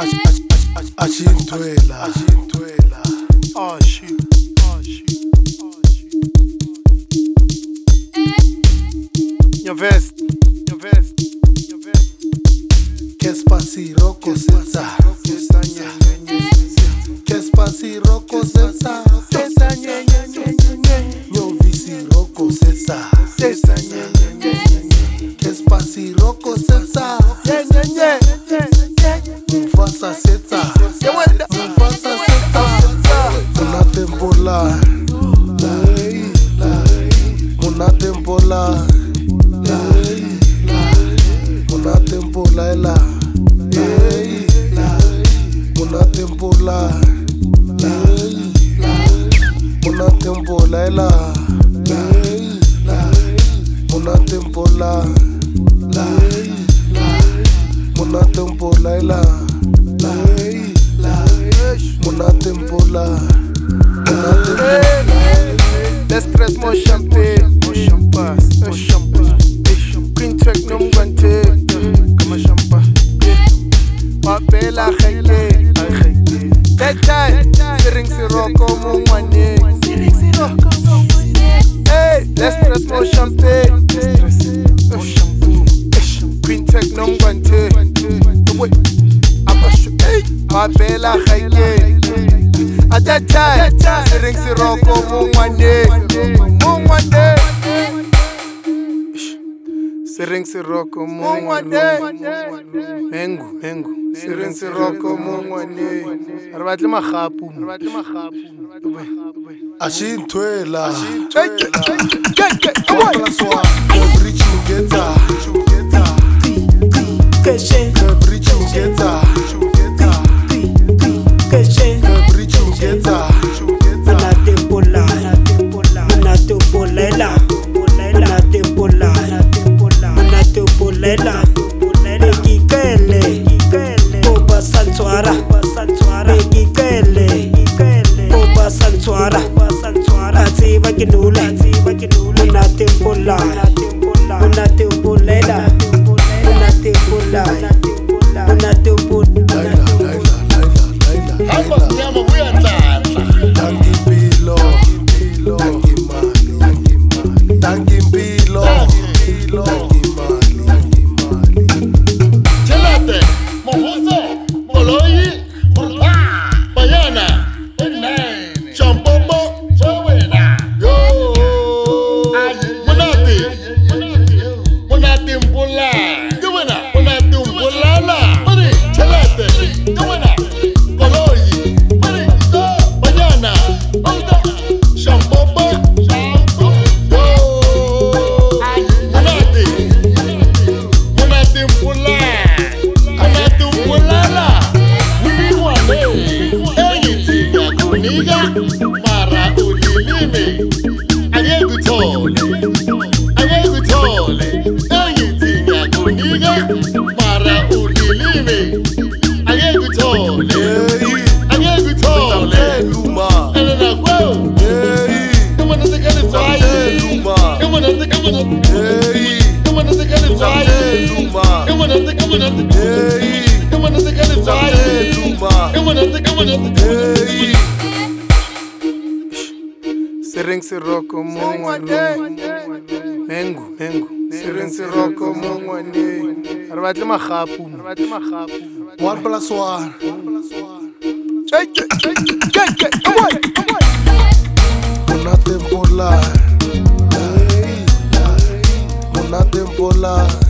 Ashintwela. Oh shit. Your vest. Kespasi roko setsa. Kespasi roko setsa. Nyovisi roko setsa. Kespasi roko setsa. Mufasa setsa. Mufasa setsa. Muna tempola. Muna tempola. Muna tempola ela. Muna tempola. Muna tempola ela. Muna tempola. Muna tempola ela. Muna tempola. Let's press more champagne, more champagne. Queen track no mugante, come champagne. Papela kheke, that time, siring siroko mungwane. Hey, let's press more champagne, more shampoo. Queen track no mugante. Papela kheke. At that time, siring siroko mungwane. Siring siroko mungwane. Mengu. Siring siroko mungwane. Arbatle magapu. Ashintwela. Reach together. Siring siroko mungwane. Mengu. Siring siroko mungwane. Arbatle magapu. 1+1. Muna tempola. Muna tempola.